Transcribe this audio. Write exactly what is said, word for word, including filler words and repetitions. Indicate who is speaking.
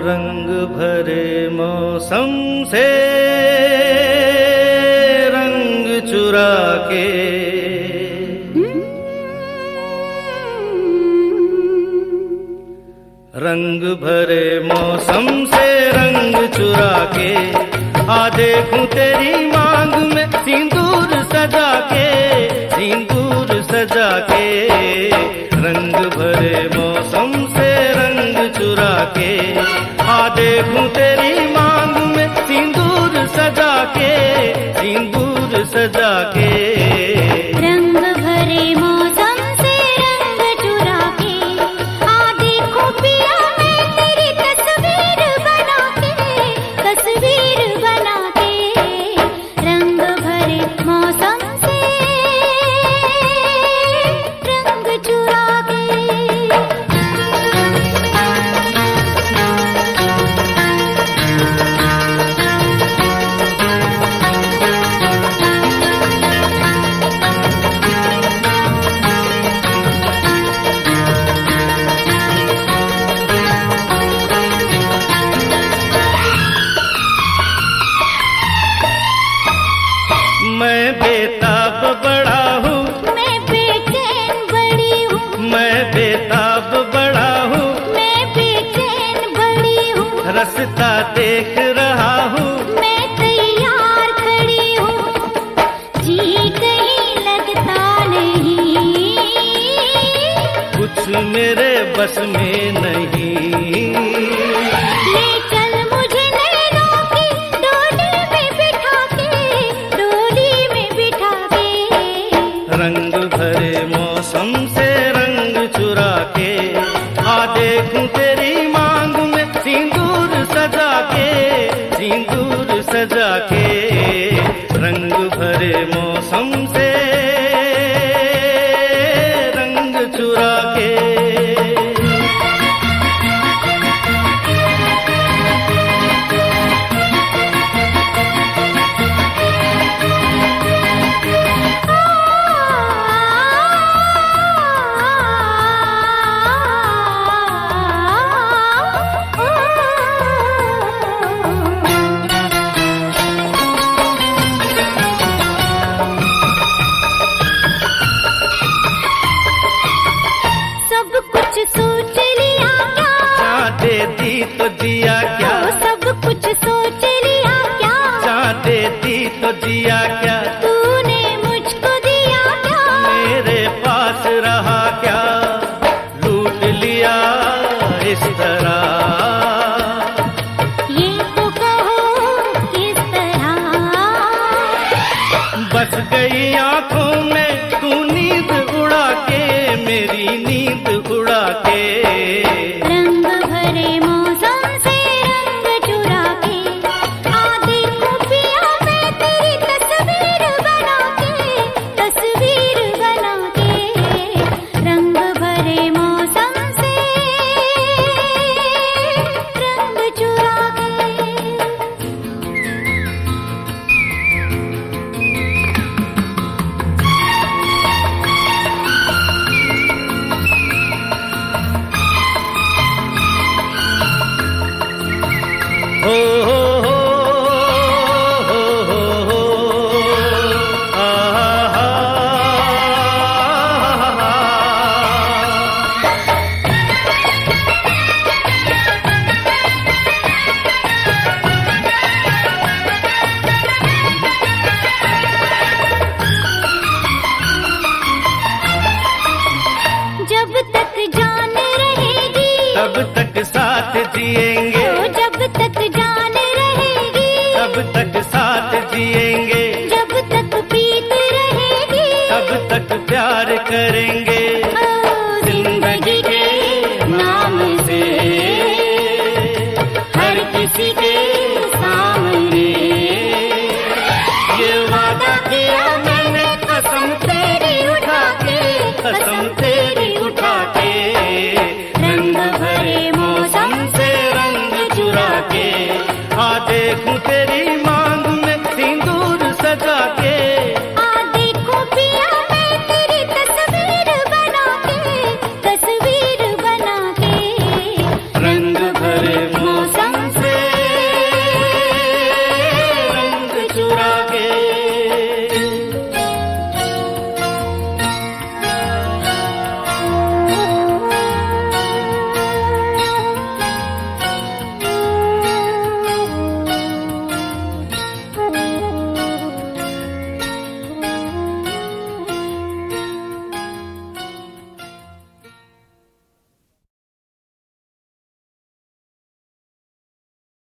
Speaker 1: रंग भरे मौसम से रंग चुरा के, रंग भरे मौसम से रंग चुरा के, आ देखूं तेरी मांग में सिंदूर सजा के, सिंदूर सजा के। रंग भरे मौसम से रंग चुरा के, आ देखूं तेरी मांग में सिंदूर सजा के, सिंदूर सजा के।
Speaker 2: रंग भरे मौसम से रंग चुरा के, आ देखो पिया मैं तेरी तस्वीर बना के, तस्वीर बना के। रंग भरे मौसम से रंग चुरा के।
Speaker 1: मैं बेताब बड़ा हूँ,
Speaker 2: मैं बेचैन बड़ी हूँ,
Speaker 1: मैं बेताब बड़ा हूँ,
Speaker 2: मैं बेचैन बड़ी हूँ।
Speaker 1: रास्ता देख रहा हूँ,
Speaker 2: मैं तैयार खड़ी हूँ, जी कहीं लगता नहीं,
Speaker 1: कुछ मेरे बस में नहीं।
Speaker 2: ले चल मुझे नैनों की डोली में बिठा के, डोली में बिठा के।
Speaker 1: रंग भरे मौसम से रंग चुरा के, आ देखूं तेरी मांग में सिंदूर सजा के, सिंदूर सजा के। रंग भरे मौसम से रंग चुरा के।
Speaker 2: सब कुछ सोच लिया क्या,
Speaker 1: चाह देती तो जिया क्या,
Speaker 2: सब कुछ सोच लिया क्या,
Speaker 1: चाह देती तो जिया क्या।
Speaker 2: तूने मुझको दिया क्या,
Speaker 1: मेरे पास रहा क्या, लूट लिया इस तरह।
Speaker 2: ये तो कहो किस तरह।
Speaker 1: बस गई आंखों में तू नींद उड़ा के, मेरी नींद उड़ा के।
Speaker 2: रंग भरे मौसम से रंग चुरा के, आ देखो पिया मैं तेरी तस्वीर बना के, तस्वीर बना के। रंग भरे मौसम से रंग चुरा के।
Speaker 1: हो हो हो हो हो हो, आ हा हा।
Speaker 2: जब तक जान रहेगी,
Speaker 1: तब तक साथ जिएंगे,
Speaker 2: ओ जब तक जान रहेगी,
Speaker 1: तब तक साथ जिएंगे।
Speaker 2: जब तक पीत रहेगी,
Speaker 1: तब तक प्यार करेंगे।
Speaker 2: ओ जिंदगी के नाम से हर किसी के सामने ये वादा किया मैंने, कसम तेरी उठा के, कसम तेरी